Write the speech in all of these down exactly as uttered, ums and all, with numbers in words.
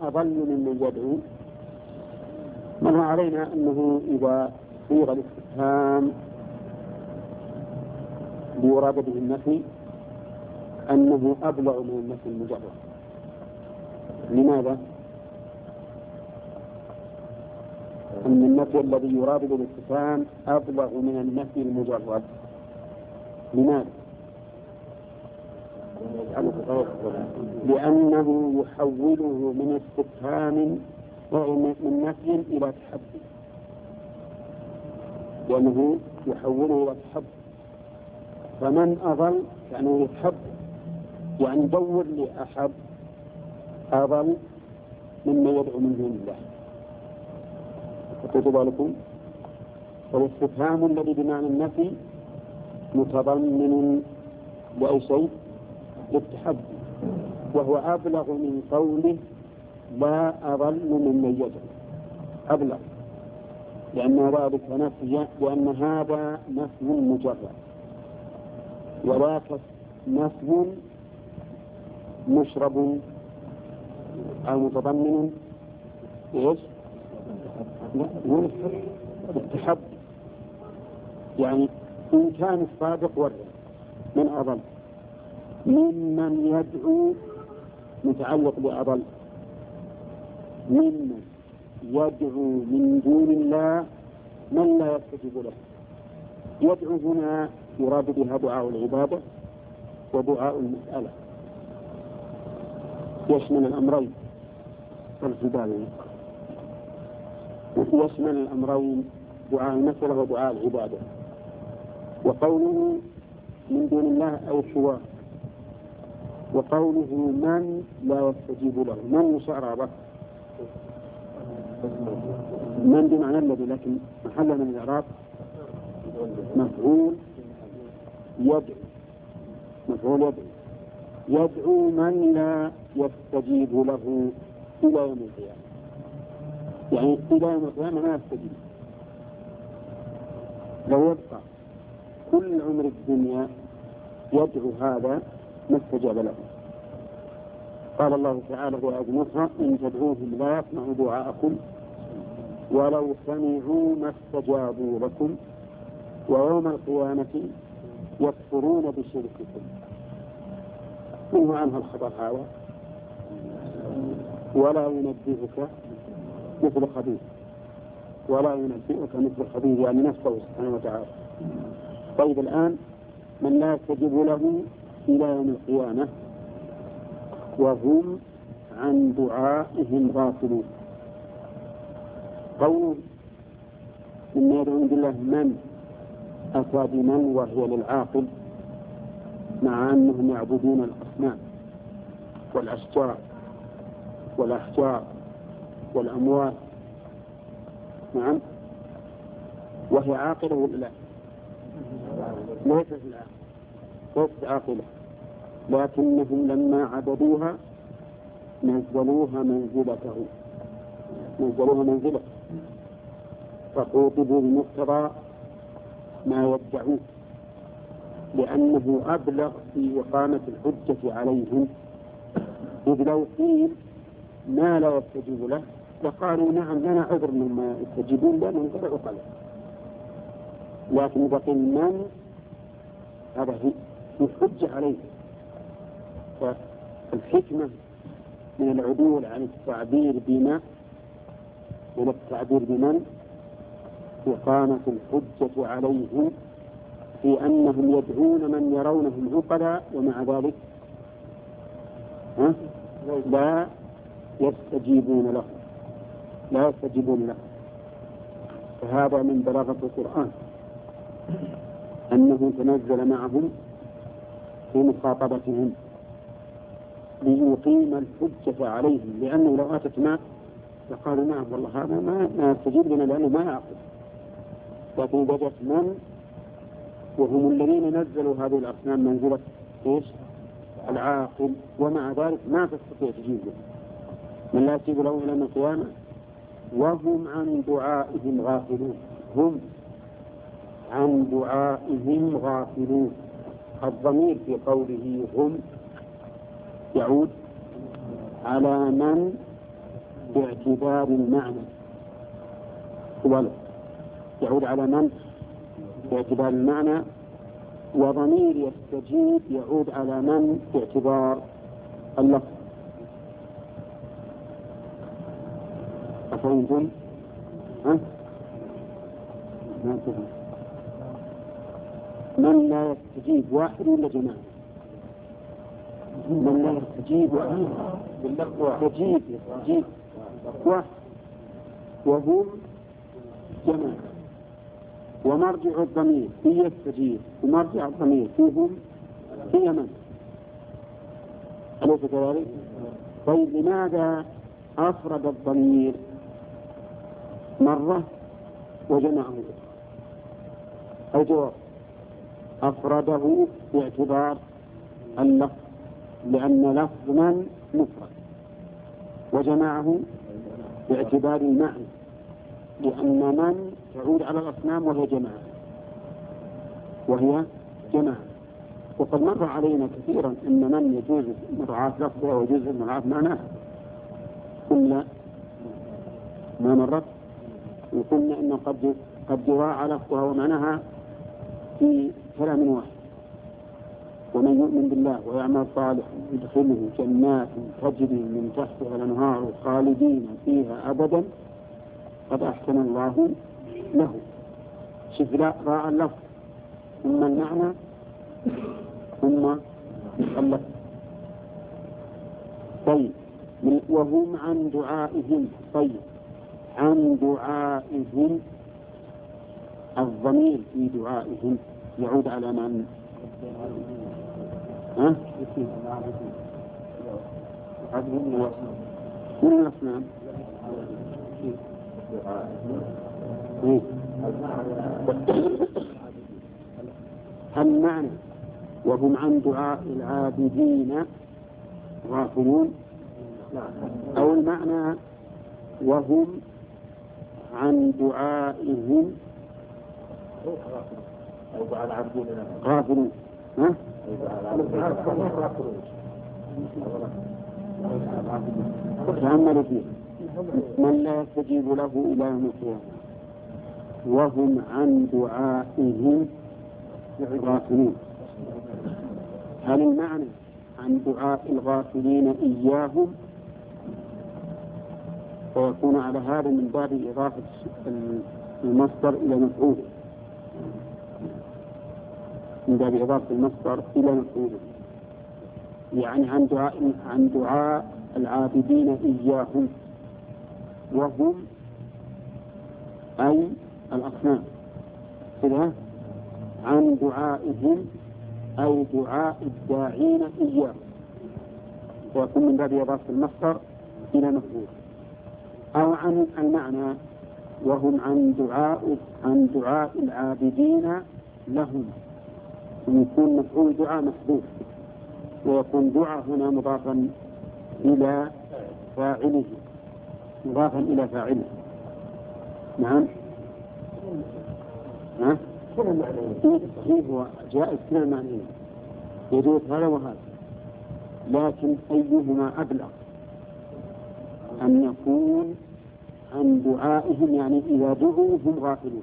أضل ممن يدعو. مر علينا أنه إذا صيغ الاستفهام ليراد به النفي أنه أبلغ من النفي المجرد. لماذا؟ أن النفي الذي يراد به الاستفهام أبلغ من النفي المجرد. لماذا؟ لأنه يحوله من استفهام من نفي إلى تحدي، لأنه يحوله إلى تحدي. فمن أضل يعني يتحدى، يعني دور لأحد أضل مما يدعو من دون الله. فقلت لكم فالاستفهام الذي بمعنى النفي متضمن لأي شيء للتحدي، وهو أبلغ من قوله لا أضل ممن يدعو. أبلغ لأن ذلك نفي، لأن هذا نفي مجرد، وذاك نفي مشرب أو متضمن إيش؟ التحدي. يعني إن كان الصادق ورد من أضل، ممن يدعو متعلق بأضل، ممن يدعو من دون الله من لا يستجيب له. يدعو هنا يراد بها دعاء العبادة ودعاء المسألة، يشمل الأمرين والجبال، يشمل الأمرين دعاء المسألة ودعاء العبادة. وقوله من دون الله أي سواه، وقوله من لا يستجيب له، من مشعر من بمعنى الذي، لكن محل من الإعراب مفعول يدعو، مفعول يدعو يدعو من لا يستجيب له إلى يوم القيامة. يعني إلى يوم القيامة ما يستجيب. لو يبقى كل عمر الدنيا يدعو هذا ما استجاب له. قال الله تعالى في آية أخرى إن تدعوهم لا يسمعوا دعاءكم ولو سمعوا ما استجابوا لكم ويوم القيامة يكفرون بشرككم. منه عنها الخبر هذا ولا ينبئك مثل خبير، ولا ينبئك مثل خبير يعني نفسه سبحانه وتعالى. طيب الآن من لا يستجيب له إلى يوم القيامة وهم عن دعائهم غافلون. قول مما يدعو من الله من أتى بمن وهي للعاقل، مع أنهم يعبدون الأصنام والأشجار والأحجار والأموات. نعم، وهي عاقلة ولا لا؟ ليست ليست عاقلة، لكنهم لما عبدوها نزلوها منزلته نزلوها منزلة فقوطبوا بمقتضى ما يدعون، لأنه أبلغ في إقامة الحجة عليهم. إذ لو قيل ما لا يستجيب له لقالوا نعم لنا عذر مما يستجيبون لأنهم غير عقلاء. لكن بقي من هذا في حجة عليه. فالحكمة من العدول عن التعبير بما من التعبير بمن إقامة الحجة عليهم في أنهم يدعون من يرونهم عقلاء ومع ذلك لا يستجيبون له لا يستجيبون له. فهذا من بلاغة القرآن أنه تنزل معهم في مخاطبتهم ليقيم الحجة عليهم، لأنه لو أتت ما لقالوا نعم والله هذا ما, ما يستجيب لنا لأنه ما يعقل. لكن وجدت من وهم الذين نزلوا هذه الأصنام منزلة إيش؟ العاقل، ومع ذلك ما تستطيع تجيب له. من لا يستجيب له إلى القيامة وهم عن دعائهم غافلون. هم عن دعائهم غافلون. الضمير في قوله هم يعود على من باعتبار المعنى ولو يعود على من باعتبار المعنى، وضمير يستجيب يعود على من باعتبار اللفظ. أفهمتم؟ ها؟ ما تفهم. من لا يستجيب واحد ولا جماعة؟ من لا يستجيب واحد يستجيب يستجيب واحد وهم جماعة. ومرجع الضمير في يستجيب ومرجع الضمير فيهم هي من؟ أليس كذلك؟ طيب لماذا أفرد الضمير مرة وجمعه؟ الجواب أفرده باعتبار اللفظ، لأن لفظ من مفرد، وجمعه باعتبار المعنى، لأن من تعود على الأصنام وهي جماعة وهي جماعة. وقد مر علينا كثيرا أن من يجوز مراعاة لفظها ويجوز مراعاة معناه، قلنا ما مرت وقلنا أن قد قد يراعى لفظها ومعناها في كلام واحد. ومن يؤمن بالله ويعمل صالحا يدخله جنات تجري من تحتها الأنهار خالدين فيها أبدا قد أحسن الله له. شوف، لا راعى اللفظ ثم المعنى ثم اللفظ. طيب، وهم عن دعائهم. طيب، عن دعائهم الضمير في دعائهم يعود على من؟ ها؟ من الأصنام. المعنى وهم عن دعاء العابدين غافلون، أو المعنى وهم عن دعائهم غافلون. ها؟ تأملوا فيه. من لا يستجيب له إلى يوم القيامة وهم عن دعائهم غافلون. هل المعنى عن دعاء الغافلين إياهم؟ ويكون على هذا من باب إضافة المصدر إلى مفعوله، من باب إضافة المصدر إلى مفعوله، يعني عن دعاء عن دعاء العابدين إياهم، وهم أي الأصنام كذا، عن دعائهم أي دعاء الداعين إياهم، ويكون من باب إضافة المصدر إلى مفعول. أو عن المعنى وهم عن دعاء عن دعاء العابدين لهم، يكون مفعول دعاء محذوف، ويكون دعاء هنا مضافا إلى فاعله، مضافا إلى فاعله. نعم. ها؟ كيف هو جائز كلا المعنيين، يجوز هذا وهذا، لكن أيهما أبلغ؟ أن يكون عن دعائهم يعني إذا دعوا هم غافلون.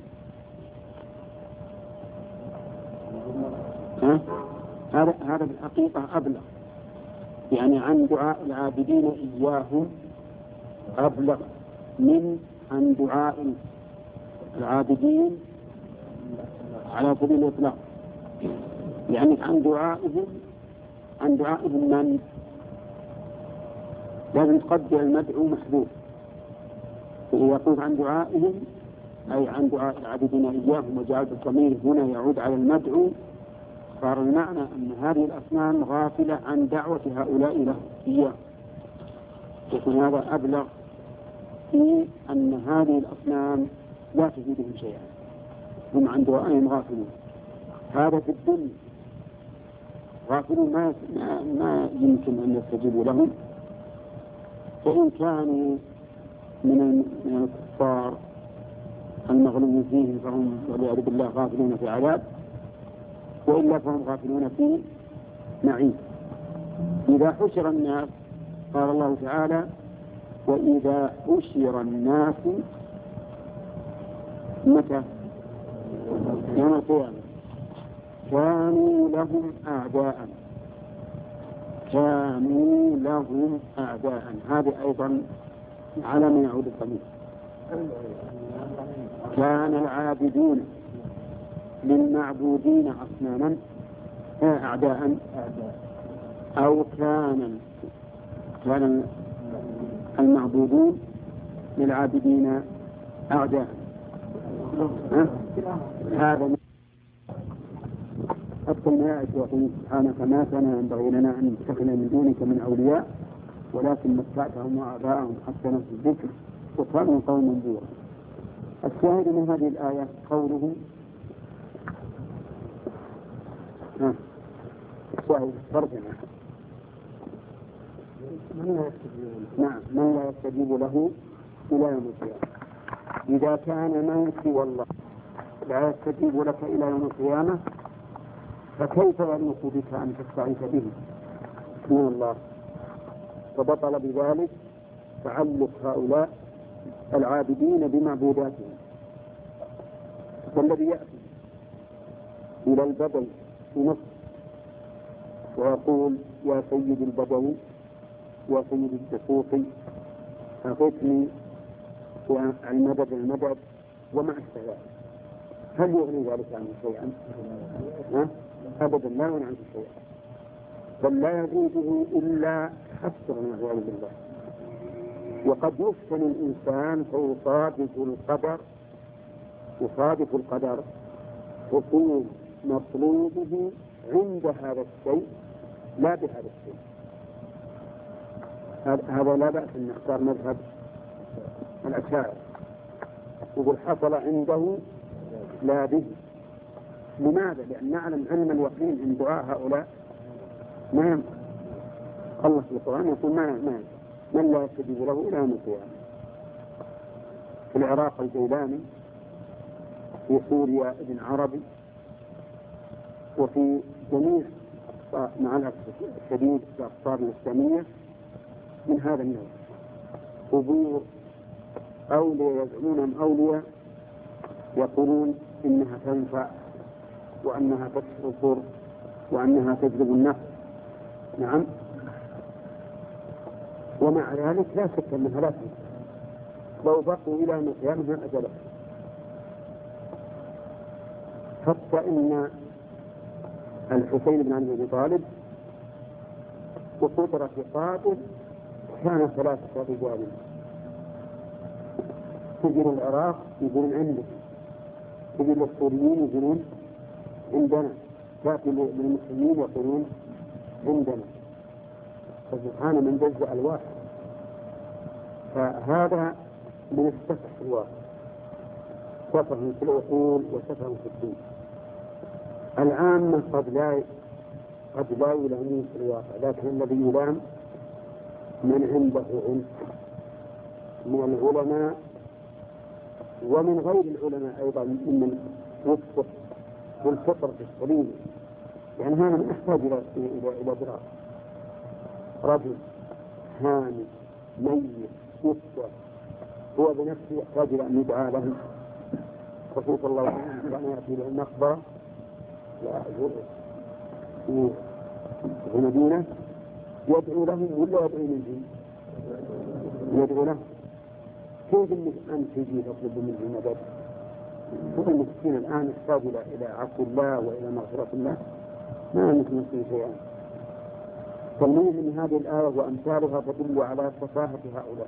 ها؟ هذا هذا بالحقيقة أبلغ، يعني عن دعاء العابدين إياهم أبلغ من عن دعاء العابدين على سبيل الإطلاق. يعني عن دعائهم عن دعائهم من لازم تقدر المدعو محذوف، فيقول عن دعائهم أي عن دعاء العابدين إياهم، وجعل الضمير هنا يعود على المدعو، صار المعنى أن هذه الأصنام غافلة عن دعوة هؤلاء له إياه. يكون هذا أبلغ في أن هذه الأصنام لا تفيدهم شيئا، هم عن دعائهم غافلون. هذا في الدنيا غافلون، ما ما يمكن أن يستجيبوا لهم، فإن كانوا من الكفار المغلوب فيهم فهم والعياذ بالله غافلون في عذاب، وإلا فهم غافلون في نعيم. إذا حشر الناس قال الله تعالى وإذا حشر الناس متى؟ يوم القيامة كانوا لهم أعداء كانوا لهم أعداء. هذه أيضا على من يعود الضمير. كان العابدون للمعبودين أصناما أعداء أو كان كان المعبودون للعابدين أعداء. هذا أدخل ما يأتي وقل سبحانك ما كان ينبغي لنا أن نتخذ من دونك من أولياء ولكن متعتهم وآباءهم حتى نسوا الذكر وكانوا قوما بورا. الشاهد من هذه الآية قوله ها الشاهد فرجنا نعم من لا يستجيب له إلى يوم القيامة. إذا كان من سوى الله لا يستجيب لك إلى يوم القيامة فكيف يليق بك أن تستعيذ به من الله؟ فبطل بذلك تعلق هؤلاء العابدين بمعبوداتهم. والذي يأتي إلى البدوي في مصر ويقول يا سيد البدوي وسيد الدسوقي أغثني والمدد المدد وما أشبه ذلك، هل يغني ذلك عنه شيئا؟ أبدا لا يغني عنه شيئا، بل لا يزيده إلا حسرا والعياذ بالله. وقد يفتن الإنسان فيصادف القدر يصادف القدر حصول مطلوبه عند هذا الشيء لا بهذا الشيء. هذا لا بأس أن نختار مذهب الأشاعرة يقول حصل عنده لا به. لماذا؟ لأن نعلم علم اليقين عند دعاء هؤلاء ما ينفع. الله في القرآن يقول ما ما من لا يستجيب له إلى يوم القيامة. في العراق الجيلاني، في سوريا ابن عربي، وفي جميع مع الأسف الشديد الأقطار الإسلامية من هذا النوع قبور أولياء يزعمونهم أولياء يقولون إنها تنفع وأنها تكسر الضر وأنها تجلب النفع. نعم، ومع ذلك لا شك أنها لا تنفع لو بقوا إلى يوم القيامة من أجله. حتى إن الحسين بن علي بن طالب وقدرة قاتل كان ثلاثة رجال تجر العراق يقولون عندك، تجر السوريين يقولون عندنا، تأتي للمسلمين يقولون عندنا. فسبحان من جزء الواحد. فهذا من السفه في الواقع، سفه في العقول وسفه في الدين. العامة قد لا قد لا يلامون في الواقع، لكن الذي يلام من عنده علم من العلماء ومن غير العلماء أيضا ممن يكفر بالفطرة السليمة. يعني هذا من يحتاج إلى إلى إلى دراسة. رجل هامي ميت يكفر هو بنفسه يحتاج إلى أن يدعى له. رسول الله صلى الله عليه وسلم كان يأتي له المقبرة في المدينة يدعو لهم ولا يدعو منهم؟ يدعو لهم. كيف انك انت تجي تطلب منه المدد؟ هو المسكين الان يحتاج الى الى عفو الله والى مغفرة الله، ما عندك مسكين شيئا. فالمهم من هذه الآية وأمثالها تدل على سفاهة هؤلاء،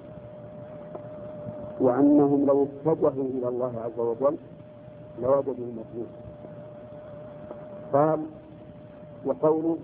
وأنهم لو اتجهوا إلى الله عز وجل لوجدوا المطلوب. قال وقوله